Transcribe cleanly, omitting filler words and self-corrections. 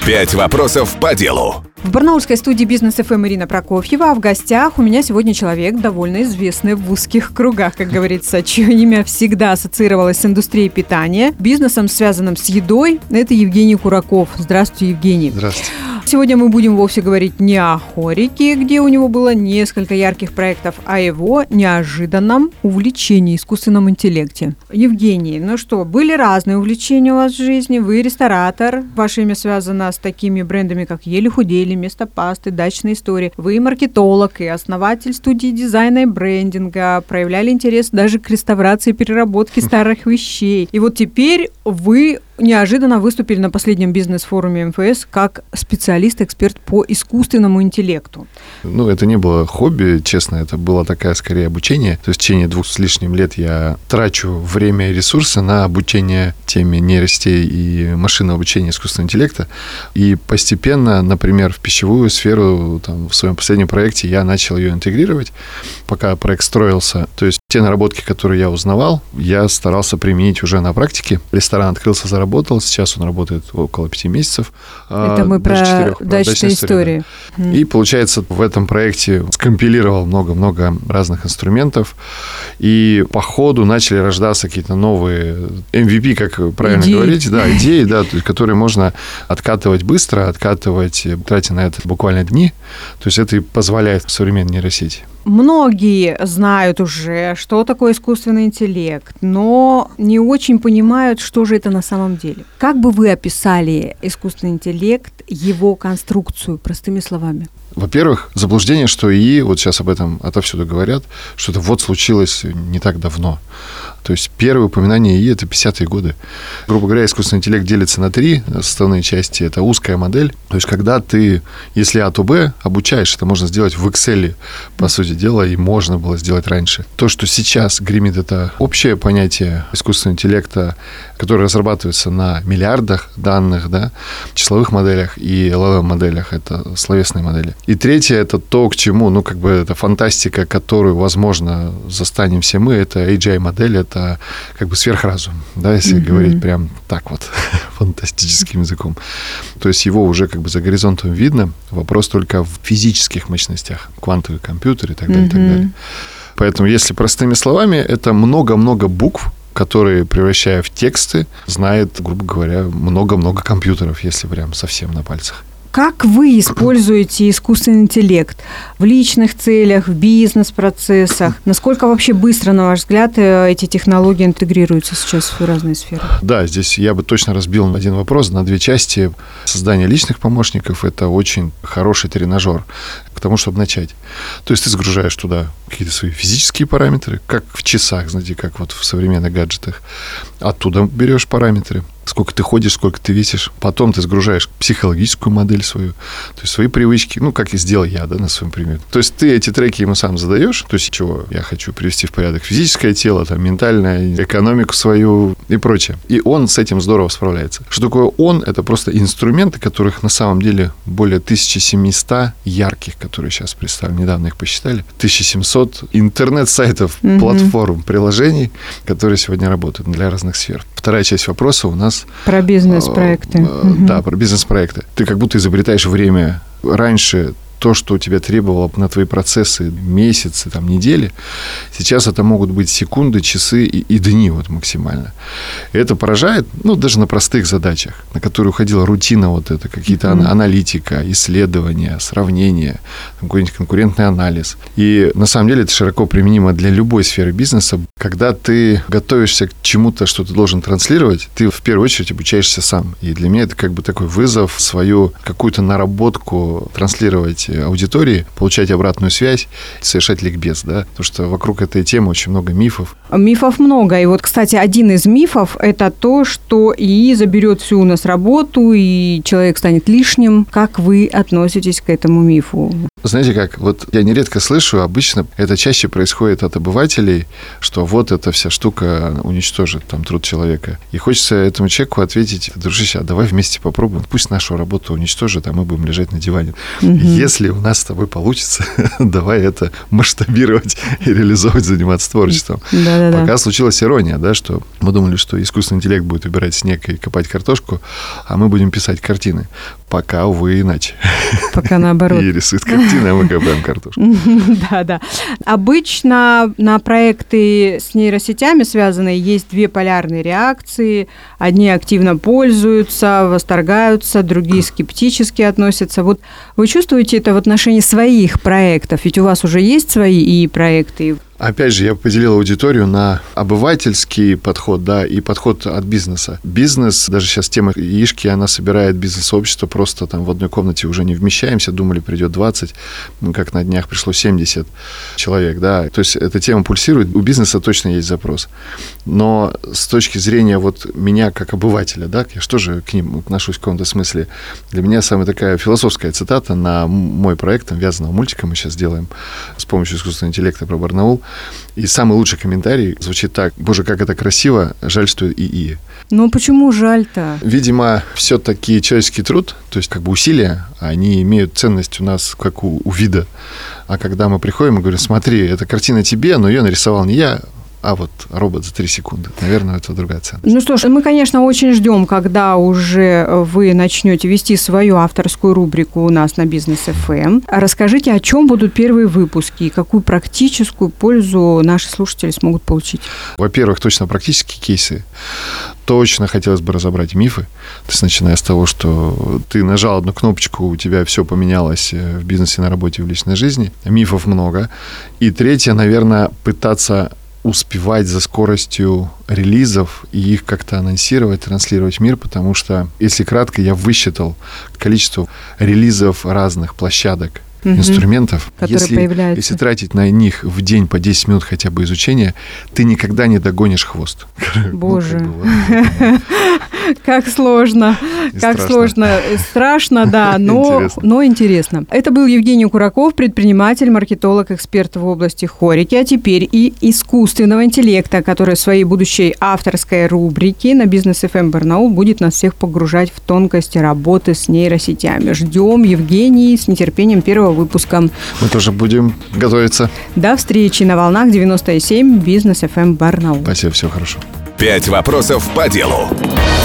5 вопросов по делу. В барнаульской студии «Бизнес ФМ» Ирина Прокофьева, а в гостях у меня сегодня человек, довольно известный в узких кругах, как говорится, чье имя всегда ассоциировалось с индустрией питания, бизнесом, связанным с едой. Это Евгений Кураков. Здравствуйте, Евгений. Здравствуйте. Сегодня мы будем вовсе говорить не о хорике, где у него было несколько ярких проектов, а о его неожиданном увлечении искусственном интеллекте. Евгений, ну что, были разные увлечения у вас в жизни. Вы ресторатор, ваше имя связано с такими брендами, как «Ели худели», «Место пасты», «Дачные истории». Вы маркетолог и основатель студии дизайна и брендинга, проявляли интерес даже к реставрации и переработке старых вещей. И вот теперь вы неожиданно выступили на последнем бизнес-форуме МФС как специалист-эксперт по искусственному интеллекту. Ну, это не было хобби, честно, это было такое, скорее, обучение. То есть в течение 2 с лишним лет я трачу время и ресурсы на обучение теме нейросетей и машинного обучения искусственного интеллекта. И постепенно, например, в пищевую сферу, в своем последнем проекте я начал ее интегрировать, пока проект строился. То есть те наработки, которые я узнавал, я старался применить уже на практике. Ресторан открылся, заработал, сейчас он работает около 5 месяцев. Это мы про дачные истории. Да. И, получается, в этом проекте скомпилировал много-много разных инструментов, и по ходу начали рождаться какие-то новые MVP, как правильно говорить, идеи, которые можно откатывать быстро, тратя на это буквально дни. То есть это и позволяет современной нейросети. Многие знают уже, что такое искусственный интеллект, но не очень понимают, что же это на самом деле. Как бы вы описали искусственный интеллект, его конструкцию, простыми словами? Во-первых, заблуждение, что ИИ, вот сейчас об этом отовсюду говорят, что это вот случилось не так давно. То есть первое упоминание ИИ – это 50-е годы. Грубо говоря, искусственный интеллект делится на 3 составные части. Это узкая модель. То есть когда ты, если А, то Б, обучаешь, это можно сделать в Excel, по сути дела, и можно было сделать раньше. То, что сейчас гремит, это общее понятие искусственного интеллекта, которое разрабатывается на миллиардах данных, числовых моделях и LLM-моделях, это словесные модели. И третье – это то, к чему, это фантастика, которую, возможно, застанем все мы, это AGI-модель, это сверхразум, если говорить прям так вот, фантастическим языком. То есть его уже за горизонтом видно, вопрос только в физических мощностях, квантовый компьютер и так далее, и так далее. Поэтому, если простыми словами, это много-много букв, которые, превращая в тексты, знает, грубо говоря, много-много компьютеров, если прям совсем на пальцах. Как вы используете искусственный интеллект в личных целях, в бизнес-процессах? Насколько вообще быстро, на ваш взгляд, эти технологии интегрируются сейчас в разные сферы? Да, здесь я бы точно разбил один вопрос на 2 части. Создание личных помощников – это очень хороший тренажер к тому, чтобы начать. То есть ты загружаешь туда какие-то свои физические параметры, как в часах, знаете, как вот в современных гаджетах. Оттуда берешь параметры, сколько ты ходишь, сколько ты весишь. Потом ты загружаешь психологическую модель свою, то есть свои привычки, как и сделал я, на своем примере. То есть ты эти треки ему сам задаешь, то есть чего я хочу привести в порядок физическое тело, ментальное, экономику свою и прочее. И он с этим здорово справляется. Что такое он? Это просто инструменты, которых на самом деле более 1700 ярких, которые сейчас представлены, недавно их посчитали, 1700 интернет-сайтов, платформ, приложений, которые сегодня работают для разных сфер. Вторая часть вопроса у нас... Про бизнес-проекты. Да, про бизнес-проекты. Ты как будто изобретаешь время. Раньше то, что у тебя требовало на твои процессы месяцы, недели, сейчас это могут быть секунды, часы и дни максимально. И это поражает, даже на простых задачах, на которые уходила рутина какие-то аналитика, исследования, сравнения, какой-нибудь конкурентный анализ. И на самом деле это широко применимо для любой сферы бизнеса. Когда ты готовишься к чему-то, что ты должен транслировать, ты в первую очередь обучаешься сам. И для меня это такой вызов свою какую-то наработку транслировать аудитории, получать обратную связь, совершать ликбез, потому что вокруг этой темы очень много мифов. Мифов много. И кстати, один из мифов – это то, что ИИ заберет всю у нас работу, и человек станет лишним. Как вы относитесь к этому мифу? Знаете как, я нередко слышу, обычно это чаще происходит от обывателей, что эта вся штука уничтожит труд человека. И хочется этому человеку ответить: дружище, а давай вместе попробуем, пусть нашу работу уничтожит, а мы будем лежать на диване. Если у нас с тобой получится, давай это масштабировать и реализовывать, заниматься творчеством. Пока случилась ирония, что мы думали, что искусственный интеллект будет убирать снег и копать картошку, а мы будем писать картины. Пока, увы, иначе. Пока наоборот. И рисует картины, а мы копаем картошку. Да. Обычно на проекты с нейросетями связанные есть две полярные реакции. Одни активно пользуются, восторгаются, другие скептически относятся. Вот вы чувствуете это в отношении своих проектов? Ведь у вас уже есть свои проекты. Опять же, я поделил аудиторию на обывательский подход, да, и подход от бизнеса. Бизнес, даже сейчас тема яички, она собирает бизнес-сообщество, просто там в одной комнате уже не вмещаемся, думали, придет 20, как на днях пришло 70 человек, да. То есть эта тема пульсирует, у бизнеса точно есть запрос. Но с точки зрения вот меня как обывателя, да, я что же к ним отношусь в каком-то смысле, для меня самая такая философская цитата на мой проект, там, вязаного мультика мы сейчас делаем с помощью искусственного интеллекта про Барнаул. И самый лучший комментарий звучит так: «Боже, как это красиво, жаль, что ИИ». Ну, почему жаль-то? Видимо, все-таки человеческий труд, то есть как бы усилия, они имеют ценность у нас как у вида. А когда мы приходим и говорим: смотри, эта картина тебе, но ее нарисовал не я, а вот робот за 3 секунды. Наверное, это другая ценность. Ну что ж, мы, конечно, очень ждем, когда уже вы начнете вести свою авторскую рубрику у нас на Бизнес ФМ. Расскажите, о чем будут первые выпуски и какую практическую пользу наши слушатели смогут получить? Во-первых, точно практические кейсы. Точно хотелось бы разобрать мифы. То есть, начиная с того, что ты нажал одну кнопочку, у тебя все поменялось в бизнесе, на работе, в личной жизни. Мифов много. И третье, наверное, пытаться успевать за скоростью релизов и их как-то анонсировать, транслировать в мир, потому что, если кратко, я высчитал количество релизов разных площадок, инструментов. Которые появляются. Если тратить на них в день по 10 минут хотя бы изучения, ты никогда не догонишь хвост. Боже. Как сложно. Как сложно. Страшно, да, но интересно. Это был Евгений Кураков, предприниматель, маркетолог, эксперт в области хорики, а теперь и искусственного интеллекта, который в своей будущей авторской рубрике на Бизнес ФМ Барнаул будет нас всех погружать в тонкости работы с нейросетями. Ждем, Евгений, с нетерпением первого выпуска. Мы тоже будем готовиться. До встречи на волнах 97 Бизнес ФМ Барнаул. Спасибо, всего хорошо. 5 вопросов по делу.